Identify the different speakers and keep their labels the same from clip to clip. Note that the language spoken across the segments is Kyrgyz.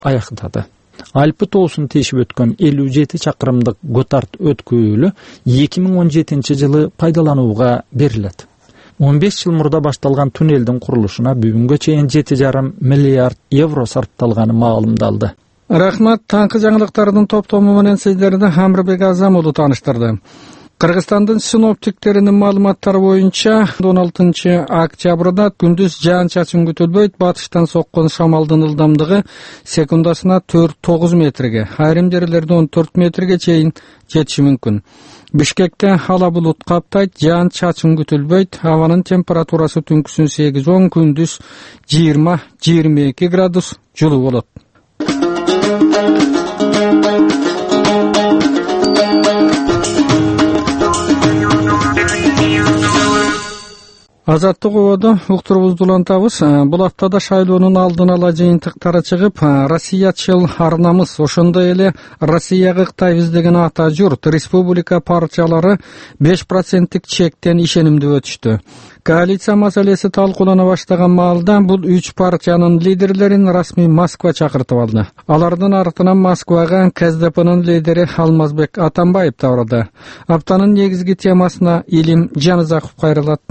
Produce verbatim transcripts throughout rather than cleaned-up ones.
Speaker 1: аяктады. Альпы тоосун тешип өткөн элүү жети чакырымдык Готард өткөөлү эки миң он жетинчи жылы пайдаланууга берилет. он беш жыл мурда башталган туннелдин курулушуна бүгүнгө чейин жети жарым миллиард евро сарпталганы маалымдалды.
Speaker 2: Рахмат, таңкы жаңылыктардын топтому менен сиздерди Хамырбек Азам уулу тааныштырды. Кыргызстандын синоптиктеринин маалыматтары боюнча он алтынчы октябрда күндүз жаан-чачын күтүлбөйт, батыштан соккон шамалдын ылдамдыгы секундасына төрт тогуз метрге, айрым жерлерде он төрт метрге чейин жетиши мүмкүн. Бишкекте ала булут каптайт, жаан-чачын күтүлбөйт, абанын температурасы түнкүсүн сегиз он, күндүз жыйырма жыйырма эки градус жылуу болот. Азаттык ободо уктурубузду улантабыз. Бул аптада шайлоонун алдын ала жыйынтыктары чыгып, Россиячыл арнамыз, ошондой эле Россияга Кытайбыз деген ата журт, республика партиялары беш проценттик чектен ишенимдүү өтүштү. Коалиция маселеси талкуулана баштаган маалда бул үч партиянын лидерлерин расмий Москва чакыртып алды. Алардын артынан Москвага КСДПнын лидери Алмазбек Атамбаев да барды. Аптанын негизги темасына Илим Жанызаков кайрылат.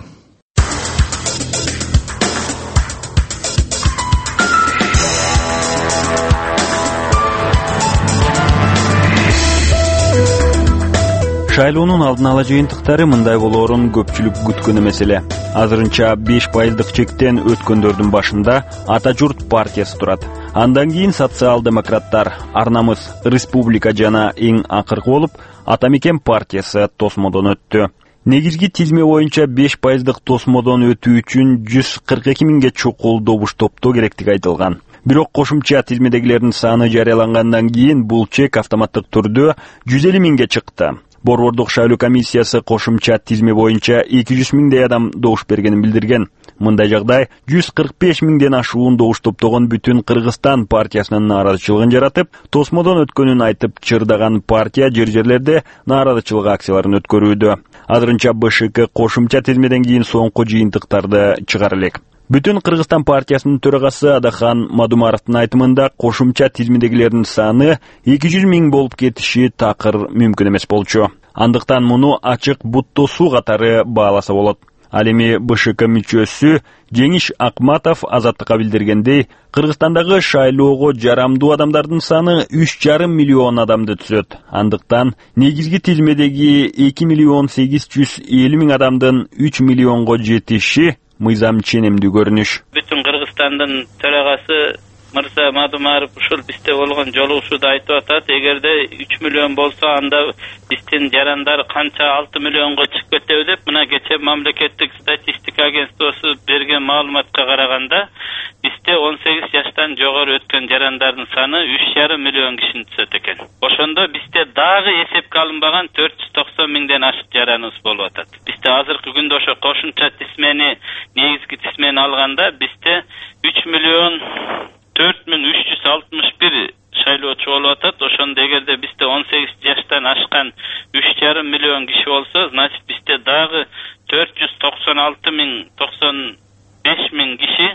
Speaker 3: Шайлоонун алдын ала жыйынтыктары мындай болоорун көпчүлүк күткөн эмес эле. Азырынча беш пайыздык чектен өткөндөрдүн башында Ата журт партиясы турат. Андан кийин социал-демократтар, Арнамыз, Республика жана эң акыркы болуп Атамекен партиясы тосмодон өттү. Негизги тизме боюнча беш пайыздык тосмодон өтүү үчүн жүз кырк эки миңге чукул добуш топтоо керектиги айтылган. Бирок кошумча тизмедегилердин саны жарыялангандан кийин бул чек автоматтык түрдө жүз элүү миңге чыкты. Борбордук шайлоо комиссиясы кошумча тизме боюнча эки жүз миңдей адам добуш бергенин билдирген. Мындай жагдай жүз кырк беш миңден ашуун добуш топтогон Бүтүн Кыргызстан партиясынын нааразычылыгын жаратып, тосмодон өткөнүн айтып чырдаган партия жер-жерлерде нааразычылык акцияларын өткөрүүдө. Азырынча БШК кошумча тизмеден кийин соңку жыйынтыктарды чыгара элек. Бүтүн Кыргызстан партиясынын төрагасы Адахан Мадумаровдун айтымында кошумча тизмедегилердин саны эки жүз миң болуп кетиши такыр мүмкүн эмес болчу. Андыктан муну ачык буттосуу катары бааласа болот. Ал эми БШК мүчөсү Жеңиш Акматов Азаттыкка билдиргендей, Кыргызстандагы шайлоого жарамдуу адамдардын саны үч жарым миллион адамды түзөт. Андыктан негизги тизмедеги эки миллион сегиз жүз элүү миң адамдын үч миллионго жетиши мыйзам ченемдүү көрүнүш.
Speaker 4: Бүтүн Кыргызстандын төрагасы Мырза Мадумаров ушул бизде болгон жолугушууда айтып атат, эгерде үч миллион болсо анда биздин жарандар канча алты миллионго чыгып кетеби деп, мына кече мамлекеттик статистика агентствосу берген маалыматка караганда бизде он сегиз жаштан жогору өткөн жарандардын саны үч жарым миллион кишини түзөт экен. Ошондо бизде дагы эсепке алынбаган төрт жүз токсон миңден ашык жараныбыз болуп атат. Бизде азыркы күндө ошо кошумча тизмени, негизги тизмени алганда бизде үч миллион төрт миң үч жүз алтымыш бир шайлоочу болуп атат. Ошондо эгерде бизде он сегиз жаштан ашкан үч жарым миллион киши болсо, значит бизде дагы төрт жүз токсон алты миң токсон беш миң киши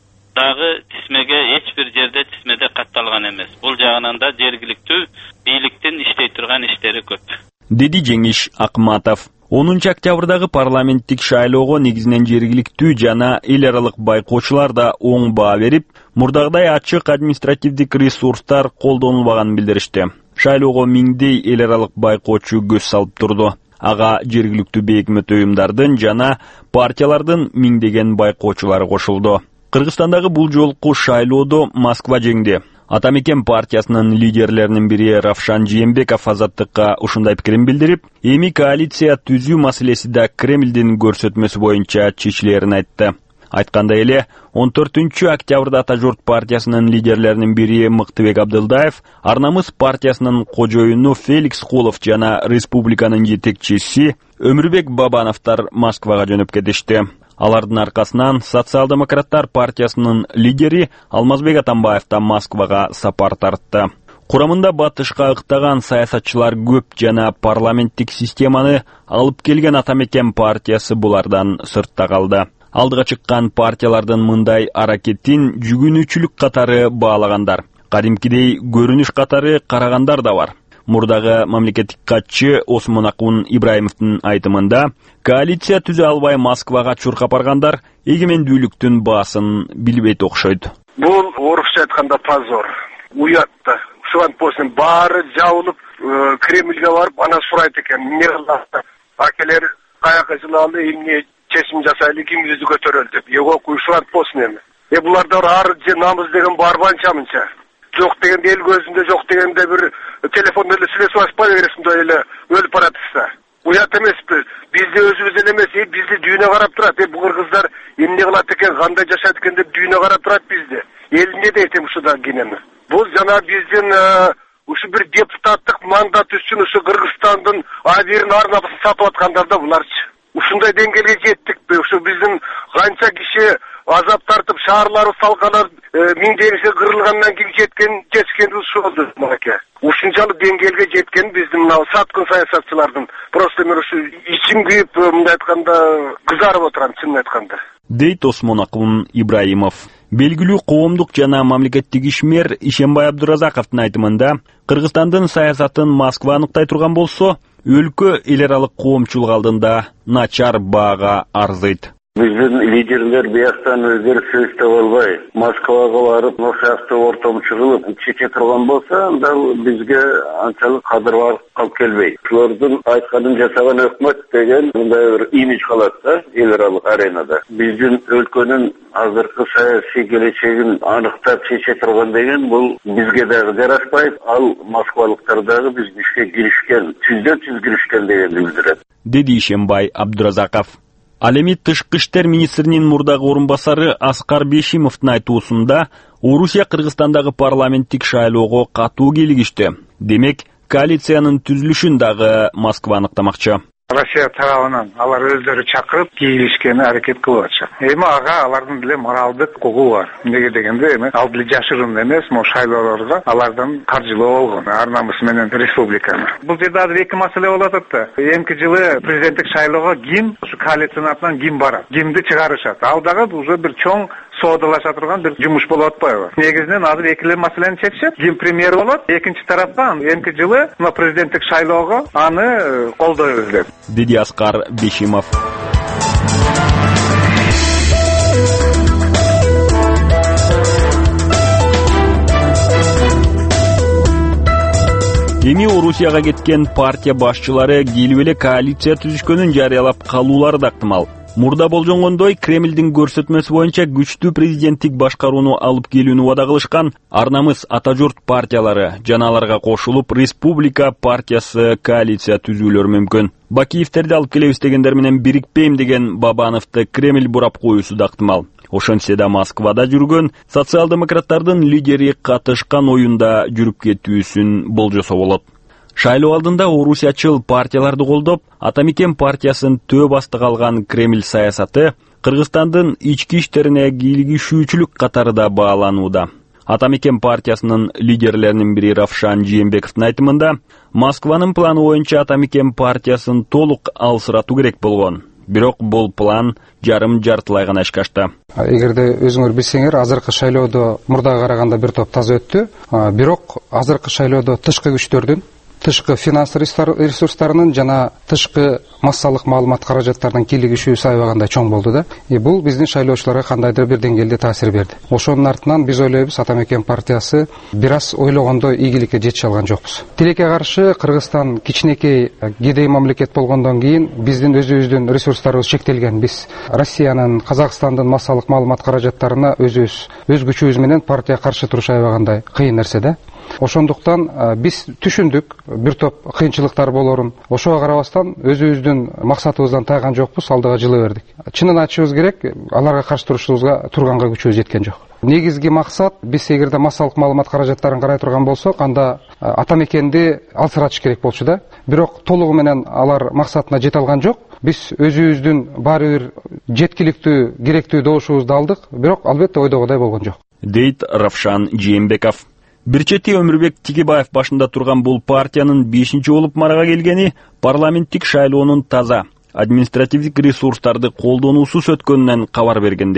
Speaker 4: дагы тизмеге эч бир жерде тизмеде катталган эмес. Бул жагынан да жергиликтүү бийликтин иштей турган иштери көп,
Speaker 3: деди Жеңиш Акматов. онунчу октябрдагы парламенттик шайлоого негизинен жергиликтүү жана эл аралык байкоочулар да оң баа берип, мурдагыдай ачык административдик ресурстар колдонулбаганын билдиришти. Шайлоого миңдей эл аралык байкоочу көз салып турду. Ага жергиликтүү бейөкмөт уюмдардын жана партиялардын миңдеген байкоочулары кошулду. Кыргызстандагы бул жолку шайлоодо Москва жеңди. Атамекен партиясынын лидерлеринин бири Равшан Жээнбеков Азаттыкка ушундай пикирин билдирип, эми коалиция түзүү маселеси да Кремлдин көрсөтмөсү боюнча чечилерин айтты. Айткандай эле, он төртүнчү октябрда Ата журт партиясынын лидерлеринин бири Мыктыбек Абдылдаев, Арнамыз партиясынын кожоюну Феликс Холов жана республиканын жетекчиси Өмүрбек Бабановдор Москвага жөнөп кетишти. Алардын аркасынан социал-демократтар партиясынын лидери Алмазбек Атамбаев да Москвага сапар тартты. Курамында батышка ыктаган саясатчылар көп жана парламенттик системаны алып келген Атамекен партиясы булардан сыртта калды. Алдыга чыккан партиялардын мындай аракетин жүгүнүүчүлүк катары баалагандар. Кадимкидей көрүнүш катары карагандар да бар. Мурдагы мамлекеттик катчы Осмон Акун Ибраимовдун айтымында, коалиция түзө албай Москвага чуркап баргандар эгемендүүлүктүн баасын билбейт окшойт.
Speaker 5: Бул орусча айтканда позор. Уятта. Ушуган после баары жабылып, Кремльге барып, ана сурайт экен. Эмне кылды? Акелер каяка жылалы, эмне чечим жасайлы, кимибизди көтөрөлү деп. Эгок ушуган после эми. Э буларда ар же намыз деген барбанчамынча. Жок дегенде эл көзүндө, жок дегенде бир телефондо эле сүйлөшүп ашпай бересиң эле өлүп баратса. Уят эмеспи? Бизди өзүбүз эле эмес, бизди дүйнө карап турат. Э бу кыргыздар эмне кылат экен, кандай жашайт экен деп дүйнө карап турат бизди. Эл эмне дейт эми ушудан кийин эми? Бул жана биздин ушу бир депутаттык мандат үчүн ушу Кыргызстандын абирин арнабысын сатып аткандар да буларчы. Ушундай деңгээлге жеттикпи? Ушу биздин канча киши азап тартып, шаарлары салкалап, миңдегенче кырылгандан кийин жеткен, жеткен ушул болду мынакей. Ушунчалык деңгээлге жеткен биздин мына саткын саясатчылардын просто мен ушу ичим күйүп, мындай айтканда, кызарып отурам, чынын айтканда.
Speaker 3: Дейт Осмон Акун Ибраимов. Белгилүү коомдук жана мамлекеттик ишмер Ишембай Абдуразаковдун айтымында, Кыргызстандын саясатын Москва аныктай турган болсо, өлкө эл аралык коомчулук алдында начар баага арзыйт.
Speaker 6: Биздин лидерлер бияктан өздөрү сөз таба албай, Москвага барып, ошакта ортомчу кылып чече турган болсо, анда бизге анчалык кадыр калып келбейт. Булардын айтканын жасаган өкмөт деген мындай бир имидж калат да эл аралык аренада. Биздин өлкөнүн азыркы саясий келечегин аныктап чече турган деген бул бизге дагы жарашпайт, ал москвалыктар дагы биздин ишке киришкен, түздөн түз киришкен дегенди билдирет.
Speaker 3: Деди Ишембай Абдуразаков. Ал эми тышкы иштер министринин мурдагы орун басары Аскар Бешимовдун айтуусунда Орусия Кыргызстандагы парламенттик шайлоого катуу кийлигишти. Демек, коалициянын түзүлүшүн дагы Москва аныктамакчы.
Speaker 7: Россия тарабынан алар өздөрү чакырып кийлишкени аракет кылып атышат. Эми ага алардын деле моралдык укугу бар. Эмнеге дегенде, эми ал деле жашырын эмес, могу шайлоолорго алардан каржылоо болгон, ар намыс менен республиканы. Бул жерде азыр эки маселе болуп атат да. Эмки жылы президенттик шайлоого ким, ушу коалициянын атынан ким барат, кимди чыгарышат. Ал дагы уже бир чоң соодалаша турган бир жумуш болуп атпайбы? Негизинен азыр экиле маселени чечишет. Ким премьер болот? Экинчи тараптан эмки жылы мына президенттик шайлоого аны колдойбуз деп.
Speaker 3: Деди Аскар Бешимов. Эми Орусияга кеткен партия башчылары келип эле коалиция түзүшкөнүн жарыялап калуулары да ыктымал. Мурда болжонгондой Кремлдин көрсөтмөсү боюнча күчтүү президенттик башкарууну алып келүүнү убада кылышкан Ар намыс Ата журт партиялары жана аларга кошулуп Республика партиясы коалиция түзүүлөрү мүмкүн. Бакиевтерди алып келебиз дегендер менен бирикпейм деген Бабановду Кремль бурап коюусу да ыктымал. Ошентсе да Москвада жүргөн социал-демократтардын лидери катышкан оюнда жүрүп кетүүсүн болжосо болот. Шайлоо алдында орусиячыл партияларды колдоп, Атамекен партиясын төө бастык алган Кремль саясаты Кыргызстандын ички иштерине кийлигишүүчүлүк катары да бааланууда. Атамекен партиясынын лидерлеринин бири Равшан Жээнбековдун айтымында, Москванын планы боюнча Атамекен партиясын толук алсыратуу керек болгон. Бирок бул план жарым жартылай гана ишке ашты.
Speaker 8: Эгерде өзүңөр билсеңер, азыркы шайлоодо мурдага караганда бир топ таза өттү. Бирок азыркы шайлоодо тышкы күчтөрдүн, тышкы финанс ресурстарынын жана тышкы массалык маалымат каражаттарынын кийлигишүүсү аябагандай чоң болду да. И бул биздин шайлоочуларга кандайдыр бир деңгээлде таасир берди. Ошонун артынан биз ойлойбуз, Атамекен партиясы бир аз ойлогондой ийгиликке жете алган жокпуз. Тилекке каршы Кыргызстан кичинекей кедей мамлекет болгондон кийин биздин өзүбүздүн ресурстарыбыз чектелген. Биз Россиянын, Казакстандын массалык маалымат каражаттарына өзүбүз өз күчүбүз менен партия каршы туруш аябагандай кыйын нерсе да. Ошондуктан биз түшүндүк бир топ кыйынчылыктар болорун. Ошого карабастан өзүбүздүн максатыбыздан тайган жокпуз, алдыга жылы бердик. Чынын айтышыбыз керек, аларга каршы турушубузга турганга күчүбүз жеткен жок. Негизги максат, биз эгерде массалык маалымат каражаттарын карай турган болсок, анда Атамекенди алсыратыш керек болчу да. Бирок толугу менен алар максатына жете алган жок. Биз өзүбүздүн баары бир жеткиликтүү, керектүү добушубузду алдык, бирок албетте ойдогудай болгон жок.
Speaker 3: Дейт Равшан Жээнбеков. Бир чети Өмүрбек Тигибаев башында турган бул партиянын бешинчи болуп марага келгени парламенттик шайлоонун таза административдик ресурстарды колдонуусуз өткөнүнөн кабар бергендей.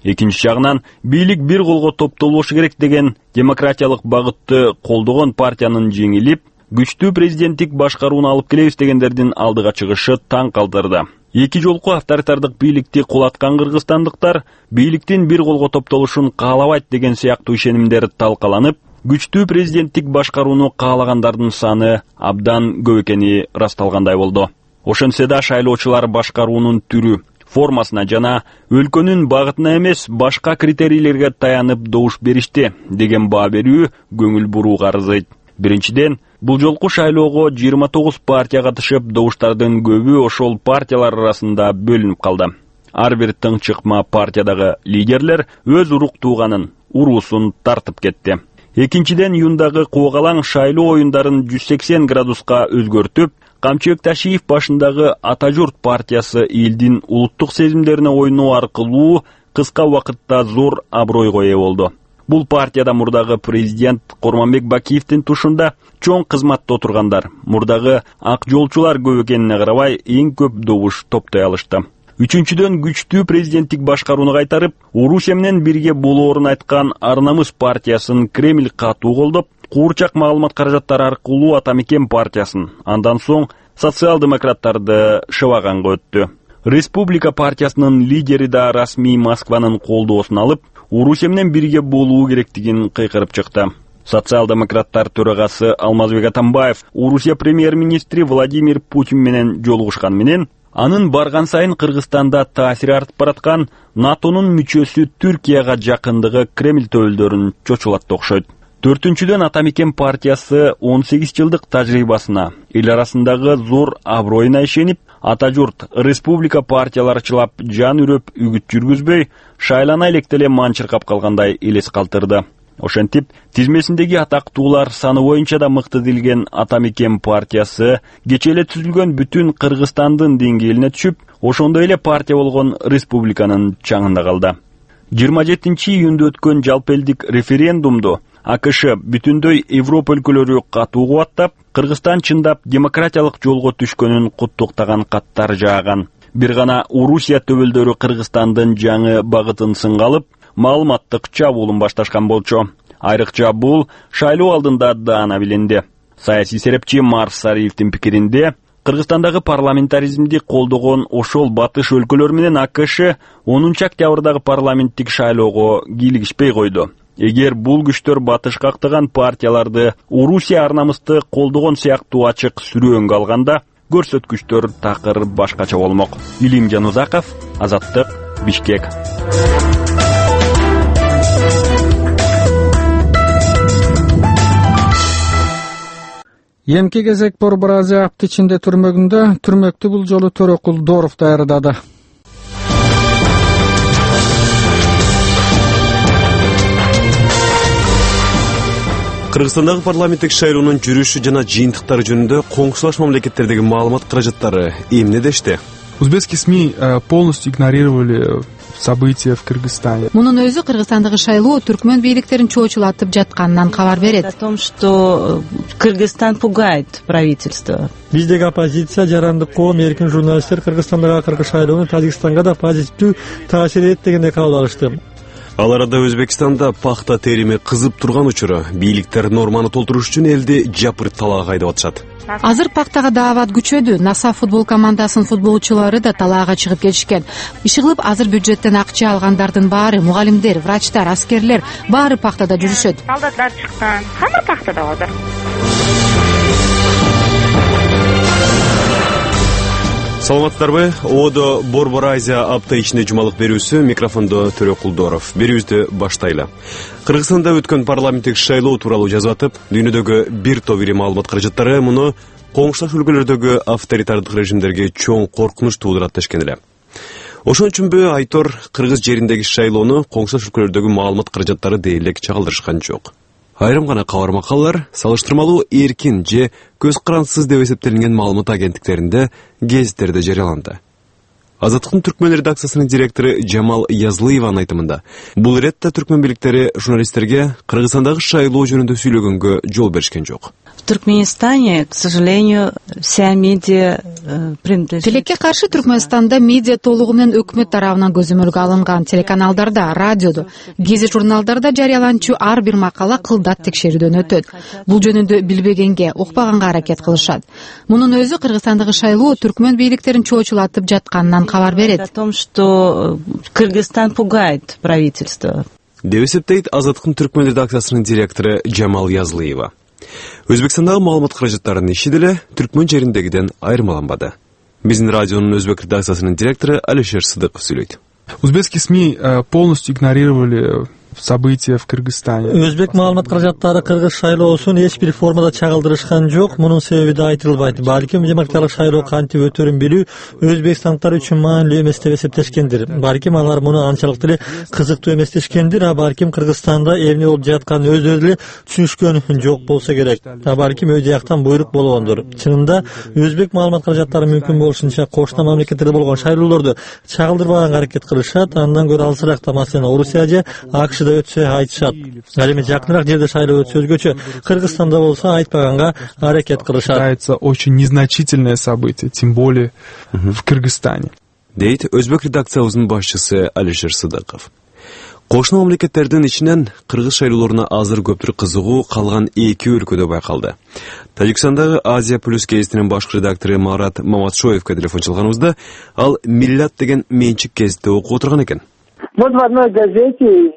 Speaker 3: Экинчи жагынан бийлик бир колго топтолбошу керек деген демократиялык багытты колдогон партиянын жеңилип, күчтүү президенттик башкарууну алып келебиз дегендердин алдыга чыгышы таң калтырды. Эки жолку авторитардык бийликти кулаткан кыргызстандыктар бийликтин бир колго топтолушун каалабайт деген сыяктуу ишенимдер талкаланып, күчтүү президенттик башкарууну каалагандардын саны абдан көп экени ырасталгандай болду. Ошентсе да шайлоочулар башкаруунун түрү, формасына жана өлкөнүн багытына эмес, башка критерийлерге таянып добуш беришти деген баа берүү көңүл бурууга арзыйт. Биринчиден, бул жолку шайлоого жыйырма тогуз партия катышып, добуштардын көбү ошол партиялар арасында бөлүнүп калды. Ар бир тың чыкма партиядагы лидерлер өз урук тууганын, уруусун тартып кетти. Экинчиден, июндагы куугалаң шайлоо оюндарын жүз сексен градуска өзгөртүп, Камчыбек Ташиев башындагы Ата журт партиясы элдин улуттук сезимдерине ойноо аркылуу кыска убакытта зор абройго ээ болду. Бул партияда мурдагы президент Корманбек Бакиевдин тушунда чоң кызматта отургандар, мурдагы ак жолчулар көп экенине карабай эң көп добуш топтой алышты. Үчүнчүдөн, күчтүү президенттик башкарууну кайтарып, Орусия менен бирге болоорун айткан Арнамыс партиясын Кремль катуу колдоп, куурчак маалымат каражаттары аркылуу Атамекен партиясын, андан соң социал-демократтарды шыбаганга өттү. Республика партиясынын лидери да расмий Москванын колдоосун алып, Орусия менен бирге болуу керектигин кыйкырып чыкты. Социал-демократтар төрагасы Алмазбек Атамбаев Орусия премьер-министри Владимир Путин менен жолугушкан менен, анын барган сайын Кыргызстанда таасири артып бараткан НАТОнун мүчөсү Түркияга жакындыгы Кремль төбөлдөрүн чочулатты окшойт. Төртүнчүдөн, Атамекен партиясы он сегиз жылдык тажрыйбасына, эл арасындагы зор аброюна ишенип, Ата журт, республика партияларчылап жан үрөп үгүт жүргүзбөй, шайлана электеле манчыркап калгандай элес калтырды. Ошентип, тизмесиндеги атактуулар саны боюнча да мыкты дилген Атамекен партиясы кече эле түзүлгөн бүтүн Кыргызстандын деңгээлине түшүп, ошондой эле партия болгон республиканын чаңында калды. жыйырма жетинчи июнда өткөн жалпы элдик референдумду АКШ бүтүндөй Европа өлкөлөрү катуу кубаттап, Кыргызстан чындап демократиялык жолго түшкөнүн куттуктаган каттар жааган. Бир гана Орусия төбөлдөрү Кыргызстандын жаңы багытын сынга алып, маалыматтык чабуулун башташкан болчу. Айрыкча бул шайлоо алдында даана билинди. Саясий серепчи Марс Сариевдин пикиринде, Кыргызстандагы парламентаризмди колдогон ошол батыш өлкөлөр менен АКШ онунчу октябрдагы парламенттик шайлоого кийлигишпей койду. Эгер бул күчтөр батыш кактаган партияларды Орусия Арнамысты колдогон сыяктуу ачык сүрөөнгө алганда, көрсөткүчтөр такыр башкача болмок. Илимжан Узаков, Азаттык, Бишкек.
Speaker 2: Эмки кезек Борбор Азия апты ичинде түрмөгүндө түрмөктү бул жолу Төрөкул Доров даярдады.
Speaker 9: Кыргызстандагы парламенттик шайлоонун жүрүшү жана жыйынтыктары жөнүндө коңшулаш мамлекеттердеги маалымат каражаттары эмне дешти?
Speaker 10: Узбекские СМИ полностью игнорировали события в Кыргызстане.
Speaker 11: Мунун өзү Кыргызстандагы шайлоо түркмөн бийликтерин чоочулатып жатканынан кабар берет.
Speaker 12: О том, что Кыргызстан пугает правительство.
Speaker 13: Биздеги оппозиция, жарандык коом, эркин журналисттер Кыргызстандагы акыркы шайлоону Тажикстанга да позитивдүү таасир этет дегенде кабыл алышты.
Speaker 9: Ал арада Өзбекстанда пахта терими кызып турган учуру бийликтер норманы толтуруш үчүн элди жапырт талаага айдап атышат.
Speaker 11: Азыр пактага даават күчөдү. НАСА футбол командасынын футболчулары да талаага чыгып кетишкен. Иши кылып, азыр бюджеттен акча алгандардын баары, мугалимдер, врачтар, аскерлер баары пактада жүрүшөт.
Speaker 14: Солдатлар чыккан, хамма пактада азыр.
Speaker 9: Саламаттарбы? Одо Борбор Азия апта ичинде жумалык берүүсү, микрофондо Төрөкул Доров. Берүүбүздү баштайлы. Кыргызстанда өткөн парламенттик шайлоо тууралуу жазып атып, дүйнөдөгү бир топ ири маалымат каражаттары муну коңшулаш өлкөлөрдөгү авторитардык режимдерге чоң коркунуч туудурат дешкен эле. Ошон үчүнбү Айтор Кыргыз жериндеги шайлоону коңшулаш өлкөлөрдөгү маалымат каражаттары дээрлик чагылдырышкан жок. Айрым гана кабар макалалар салыштырмалуу эркин же көз карансыз деп эсептелинген маалымат агенттиктеринде, гезиттерде жарыяланды. Азаттыктын түркмөн редакциясынын директору Жамал Язлыеванын айтымында, бул иретте түркмөн бийликтери журналисттерге Кыргызстандагы шайлоо жөнүндө сүйлөгөнгө жол беришкен жок.
Speaker 12: В Туркменистане, к сожалению, вся медиа принадлежит...
Speaker 11: Тилекке каршы Түркмөнстанда медиа толугу менен өкмөт тарабынан көзөмөлгө алынган. Телеканалдарда, радиодо, гезит журналдарда жарыяланчу ар бир макала кылдат текшерүүдөн өтөт. Бул жөнүндө билбегенге, укпаганга аракет кылышат. Мунун өзү Кыргызстандагы шайлоо түркмөн бийликтерин чоочулатып жатканынан хабар берет.
Speaker 12: О том, что Кыргызстан пугает правительство.
Speaker 9: Деп эсептейт Азаттыктын түркмөн редакциясынын директору Жамал Язлыева. Өзбекстандагы маалымат каражаттарынын иши деле түркмөн жериндегиден айырмаланбады. Биздин радионун өзбек редакциясынын директору Алишер Сыдыков сүйлөйт.
Speaker 10: Узбекские СМИ полностью игнорировали события в Кыргызстане.
Speaker 13: Өзбек маалымат каражаттары кыргыз шайлоосун эч бир формада чагылдырышкан жок. Мунун себеби да айтылбайт. Балким демократиялык шайлоо кантип өтөрүн билүү өзбекстандыктар үчүн маанилүү эмес деп эсептешкендир. Балким алар муну анчалык деле кызыктуу эместешкендир, а балким Кыргызстанда эмне болуп жатканын өздөрү деле түшүнүшкөн жок болсо керек. А балким өз жактан буйрук болгондур. Чынында өзбек маалымат каражаттары мүмкүн болушунча кошуна мамлекеттерде болгон шайлоолорду чагылдырбаганга аракет кылышат. Андан көрө алысыраакта, маселен, Орусия же АКШ өтсө айтышат. Ал эми жакыныраак жерде шайлоо өтсө өзгөчө, Кыргызстанда болсо айтпаганга аракет кылышат.
Speaker 10: Это очень незначительное событие, тем более в Кыргызстане.
Speaker 9: Дейт өзбек редакциябыздын башчысы Алишер Сыдыков. Кошуна мамлекеттердин ичинен кыргыз шайлоолоруна азыр көптүр кызыгуу калган эки өлкөдө байкалды. Тажикстандагы Азия плюс гезитинин баш редактору Марат Маматшоевке телефон чалганыбызда ал Миллат деген менчик гезитте окуп отурган экен.
Speaker 15: Вот в одной газете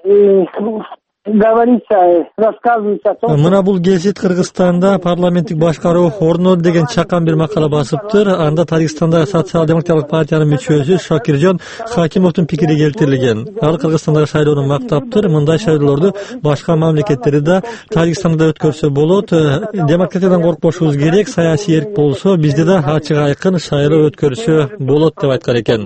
Speaker 15: говорится, рассказывается о том,
Speaker 13: мына бул гезит Кыргызстанда парламенттик башкаруу орнолду деген чакан бир макала басыптыр. Анда Тажикстандагы социал-демократиялык партиянын мүчөсү Шакиржон Хакимовдун пикири келтирилген. Ал Кыргызстандагы шайлоону мактаптыр. Мындай шайлоолорду башка мамлекеттерде да Тажикстанда өткөрсө болот. Демократиядан коркпошубуз керек, саясий эрк болсо, бизде да ачык айкын шайлоо өткөрсө болот деп айткан экен.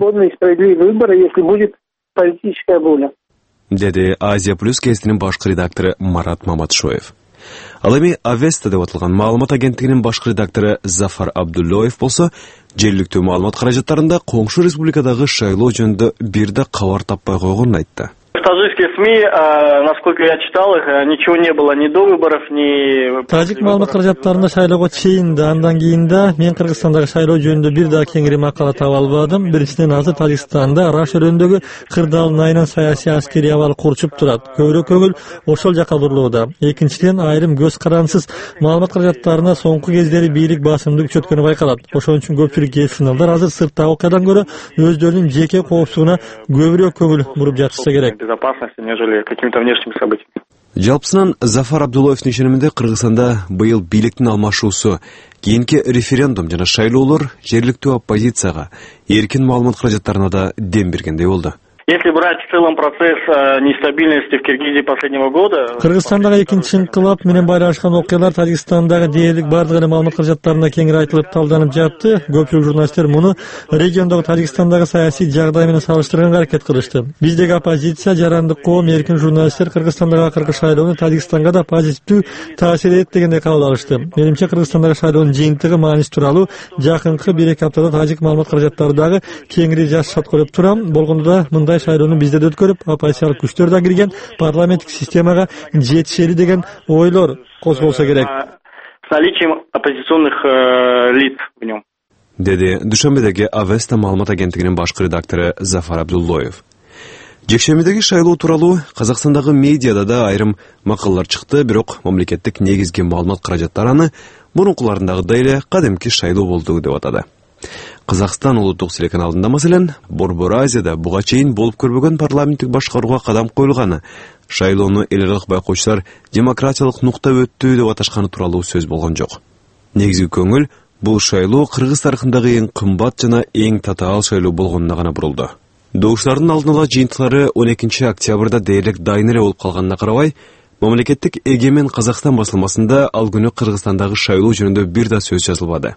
Speaker 15: Политическая воля.
Speaker 9: Деди Азия плюс гезитинин башкы редактору Марат Маматшоев. Ал эми Авеста деп аталган маалымат агенттигинин башкы редактору Зафар Абдуллоев болсо, жергиликтүү маалымат каражаттарында коңшу республикадагы шайлоо жөнүндө бир да кабар таппай койгонун айтты.
Speaker 16: Таджикские СМИ, насколько я читал их, ничего не было, ни до выборов, ни...
Speaker 13: Тажик маалымат каражаттарында шайлоого чейин да, андан кийин да мен Кыргызстандагы шайлоо жөнүндө бир да кеңири макала таба албадым. Биринчиден, азыр Тажикстанда Раш өрөөндөгү кырдаалдын айынан саясий аскерий абал курчуп турат. Көбүрөөк көңүл ошол жака бурулууда. Экинчиден, айрым көз карансыз маалымат каражаттарына соңку кездери бийлик басымды күчөткөнү байкалат. Ошон үчүн көпчүлүк гезит-журналдар азыр сырттагы окуядан көрө өздөрүнүн жеке коопсуздугуна көбүрөөк көңүл буруп жатышса керек.
Speaker 16: Безопасности, нежели какими-то внешними событиями.
Speaker 9: Жалпысынан Зафар Абдуллоевдин ишениминде Кыргызстанда быйыл бийликтин алмашуусу, кийинки референдум жана шайлоолор жергиликтүү оппозицияга, эркин маалымат каражаттарына да дем бергендей болду.
Speaker 16: Если брать в целом процесс нестабильности в Киргизии последнего года...
Speaker 13: Кыргызстандагы экинчи инкылап менен байланышкан окуялар Тажикстандагы дээрлик бардык эле маалымат каражаттарына кеңири айтылып талданып жатты. Көпчүлүк журналисттер муну региондогу Тажикстандагы саясий жагдай менен салыштырганга аракет кылышты. Биздеги оппозиция, жарандык коом, эркин журналисттер Кыргызстандагы акыркы шайлоону Тажикстанга да позитивдүү таасир этет дегенде кабыл алышты. Менимче Кыргызстандагы шайлоонун жыйынтыгы, мааниси тууралуу жакынкы бир эки аптада тажик маалымат каражаттары дагы кеңири жазышат деп турам. Болгондо да мындай шайлоону бизде да өткөрүп, оппозициялык күчтөр да кирген, парламенттик системага жетишели деген ойлор козголсо керек.
Speaker 16: С наличием оппозиционных лиц в нем.
Speaker 9: Деди Душанбедеги Авеста маалымат агенттигинин башкы редактору Зафар Абдуллоев. Жекшембидеги шайлоо тууралуу Казакстандагы медиада да айрым макалалар чыкты, бирок мамлекеттик негизги маалымат каражаттары аны мурункуларындагыдай эле кадимки шайлоо болду деп атады. Казакстан улуттук телеканалында маселен Борбор Азияда буга чейин болуп көрбөгөн парламенттик башкарууга кадам коюлганы, шайлоону эл аралык байкоочулар демократиялык нукта өттү деп аташканы тууралуу сөз болгон жок. Негизги көңүл бул шайлоо Кыргыз тарыхындагы эң кымбат жана эң татаал шайлоо болгонуна гана бурулду. Добуштардын алдын ала жыйынтыклары он экинчи октябрда дээрлик дайын эле болуп калганына карабай, мамлекеттик Эгемен Казакстан басылмасында ал күнү Кыргызстандагы шайлоо жөнүндө бир да сөз жазылбады.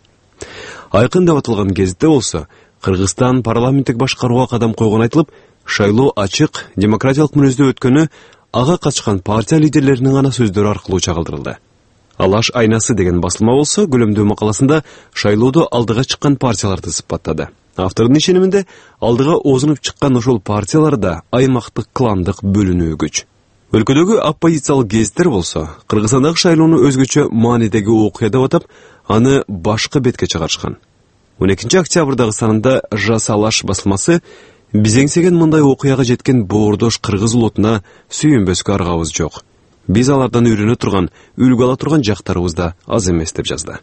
Speaker 9: Айкын деп атылган гезитте болсо, Кыргызстан парламенттик башкарууга кадам койгон айтылып, шайлоо ачык, демократиялык мүнөздө өткөнү ага катышкан партия лидерлеринин гана сөздөрү аркылуу чагылдырылды. Алаш айнасы деген басылма болсо, көлөмдүү макаласында шайлоодо алдыга чыккан партияларды сыпаттады. Автордун ишениминде алдыга озунуп чыккан ошол партиялар да аймактык кландык бөлүнүү күч. Өлкөдөгү оппозициялык гезиттер болсо, Кыргызстандагы шайлоону өзгөчө маанидеги окуя деп атап, аны башка бетке чыгарышкан. он экинчи октябрдагы санында Жас Алаш басылмасы бизеңсеген мындай окуяга жеткен боордош кыргыз улутуна сүйүнбөскө аргабыз жок. Биз алардан үйрөнө турган, үлгү ала турган жактарыбыз да аз эмес деп жазды.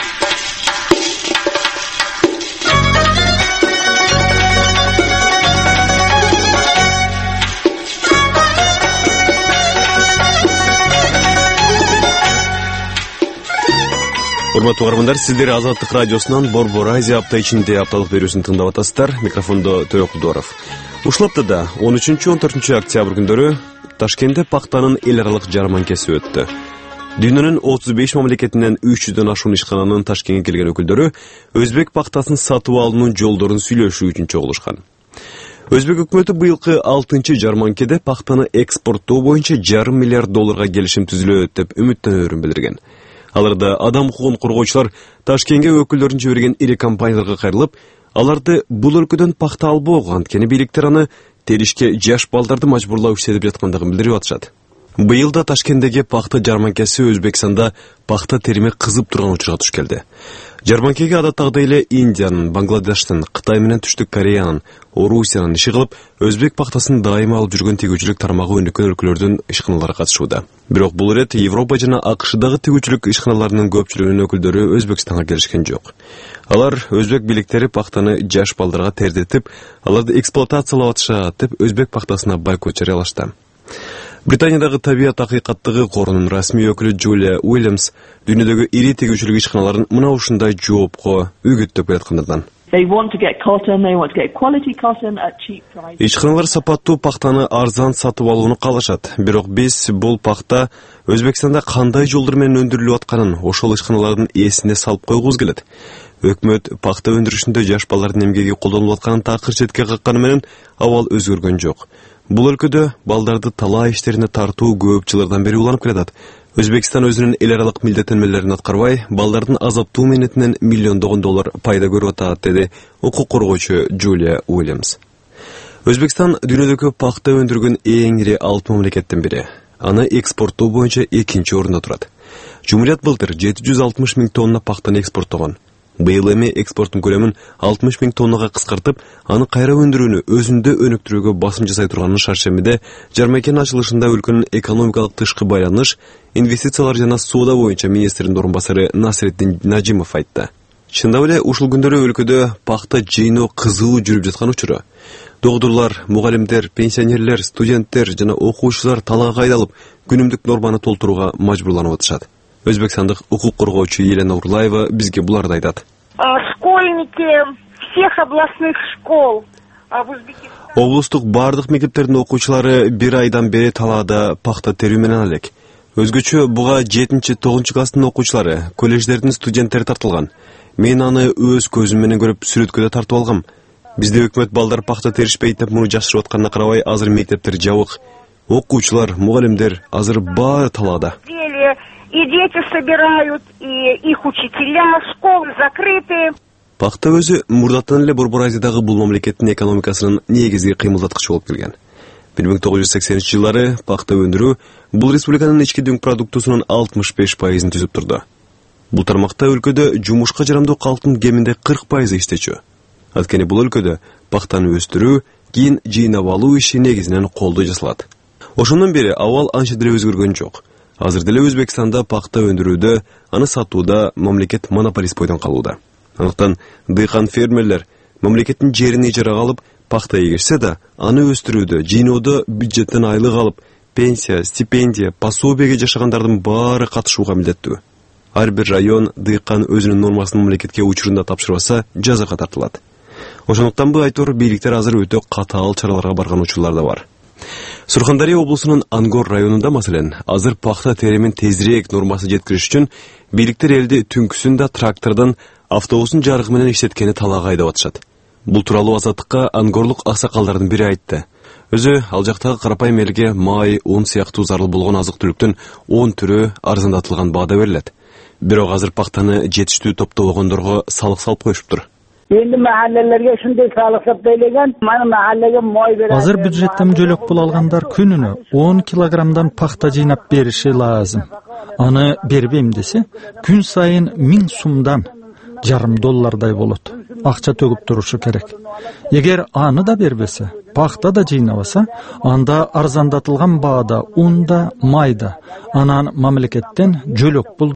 Speaker 9: Урматтуу угармандар, сиздер Азаттык радиосунан Борбор Азия апта ичинде апталык берүүсүн тыңдап атасыздар. Микрофондо Төрөкулдоров. Ушул аптада он үчүнчү он төртүнчү октябрь күндөрү Ташкентте пактанын эл аралык жарманкеси өттү. Дүйнөнүн отуз беш мамлекетинен үч жүздөн ашуун ишкананын Ташкентке келген өкүлдөрү өзбек пактасын сатып алуунун жолдорун сүйлөшүү үчүн чогулушкан. Өзбек өкмөтү быйылкы алтынчы жарманкеде пактаны экспорттоо боюнча жарым миллиард долларга келишим түзүлөт деп үмүттөнөөрүн билдирген. Аларда адам укугун коргоочулар Ташкентке өкүлдөрүн жиберген ири компанияларга кайрылып, аларды бул өлкөдөн пакта албоого, анткени бийликтер аны теришке жаш балдарды мажбурлап иштетип жаткандыгын билдирип атышат. Быйыл да Ташкенттеги пакта жарманкеси Өзбекстанда пакта терими кызып турган учурга туш келди. Жарманкеге адаттагыдай эле Индиянын, Бангладештин, Кытай менен Түштүк Кореянын, Орусиянын иши кылып, өзбек пактасын дайыма алып жүргөн тигүүчүлүк тармагы өнүккөн өлкөлөрдүн ишканалары катышууда. Бирок бул ирет Европа жана АКШдагы тигүүчүлүк ишканаларынын көпчүлүгүнүн өкүлдөрү Өзбекстанга келишкен жок. Алар өзбек бийликтери пактаны жаш балдарга тердетип, аларды эксплуатациялап атышат деп өзбек пактасына бойкот жарыялашты. Британиядагы табият акыйкаттыгы корунун расмий өкүлү Джулия Уильямс дүйнөдөгү ири тигүүчүлүк ишканаларын мына ушундай жоопко үгүттөп жаткандыгынан. Ишканалар сапаттуу пактаны арзан сатып алууну каалашат. Бирок биз бул пакта Өзбекстанда кандай жолдор менен өндүрүлүп атканын ошол ишканалардын эсине салып койгубуз келет. Өкмөт пакта өндүрүшүндө жаш балдардын эмгеги колдонулуп атканын такыр четке какканы менен абал өзгөргөн жок. Бул өлкөдө балдарды талаа иштерине тартуу көп жылдардан бери уланып келатат. Өзбекстан өзүнүн эл аралык милдеттенмелерин аткарбай, балдардын азаптуу мээнетинен миллиондогон доллар пайда көрүп атат, деди укук коргоочу Джулия Уильямс. Өзбекстан дүйнөдөгү пакта өндүргөн эң ири алты мамлекеттин бири. Аны экспорттоо боюнча экинчи орунда турат. Жумурiyat былтыр жети жүз алтымыш миң тонна пактаны экспорттогон. Быйыл эми экспорттун көлөмүн алтымыш миң тоннага кыскартып, аны кайра өндүрүүнү өзүндө өнүктүрүүгө басым жасай турганын шаршембиде жарманкенин ачылышында өлкөнүн экономикалык тышкы байланыш, инвестициялар жана соода боюнча министринин орун басары Насреддин Нажимов айтты. Чындап эле ушул күндөрү өлкөдө пакта жыйноо кызуу жүрүп жаткан учуру. Докторлор, мугалимдер, пенсионерлер, студенттер жана окуучулар талаага кайдалып, күнүмдүк норманы толтурууга мажбурланып атышат. Өзбекстандык укук коргоочу Елена Урлаева бизге буларды айтат.
Speaker 14: Школьники всех областных школ.
Speaker 9: Облустук бардык мектептердин окуучулары бир айдан бери талаада пакта терүү менен элек. Өзгөчө буга жетинчи тогузунчу класстын окуучулары, колледждердин студенттери тартылган. Мен аны өз көзүм менен көрүп сүрөткө да тартып алгам. Бизде өкмөт балдар пакта теришпейт деп муну жашырып атканына карабай, азыр мектептер жабык. Окуучулар, мугалимдер азыр баары талаада.
Speaker 14: И дети собирают, и их учителя, школы закрыты.
Speaker 9: Пакта өзү мурдаттан эле Борбор Азиядагы бул мамлекеттин экономикасынын негизги кыймылдаткычы болуп келген. бир миң тогуз жүз сексенинчи жылдары пакта өндүрүү бул республиканын ички дүң продуктусунун алтымыш беш пайызын түзүп турду. Бул тармакта өлкөдө жумушка жарамдуу калктын кеминде кырк пайызы иштечү. Анткени бул өлкөдө пактаны өстүрүү, кийин жыйнап алуу иши негизинен колдо жасалат. Ошондон бери абал анча деле өзгөргөн жок. Азыр деле Өзбекстанда пакта өндүрүүдө, аны сатууда мамлекет монополист бойдон калууда. Андыктан дыйкан фермерлер мамлекеттин жерин ижарага алып, пакта эгерсе да, аны өстүрүүдө, жыйноодо бюджеттен айлык алып, пенсия, стипендия, пособияга жашагандардын баары катышууга милдеттүү. Ар бир район дыйкан өзүнүн нормасын мамлекетке учурунда тапшырбаса, жазага тартылат. Ошондуктан бу айтор бийликтер азыр өтө катаал чараларга барган учурлар да бар. Сурхандария облусунун Ангор районунда маселен, азыр пакта теримин тезирээк нормасы жеткириш үчүн бийликтер элди түнкүсүндө трактордон автобустун жарыгы менен иштеткени талаага айдап атышат. Бул тууралуу Азаттыкка ангорлук аксакалдардын бири айтты. Өзү ал жактагы карапайым элге май, un сыяктуу зарыл болгон азык-түлүктүн он түрү арзандатылган баада берилет. Бирок азыр пактаны жетиштүү топтобогондорго салык салып коюшуптур.
Speaker 15: Endi mahallelerge shunday sağlık saptaylagan, mana mahallege moy beradi.
Speaker 1: Азыр бюджеттен жөлөк пул алгандар күнүнө он килограммдан пахта жыйнап бериши лазым. Аны бербейм десе, күн сайын миң сумдан жарым доллардай болот. Акча төгүп турушу керек. Эгер аны да бербесе, пахта да жыйнабаса, анда арзандатылган баада ун да, май да, анан мамлекеттен жөлөк пул